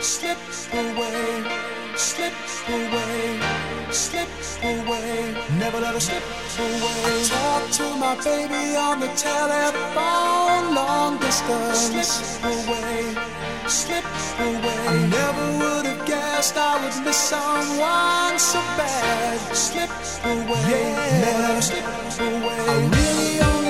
slip away, slip away, slip away, never let her slip away. I talk to my baby on the telephone, long distance. Slip away, slip away. I never would have guessed I would miss someone so bad. Slip away, yeah, never let her slip away. I really only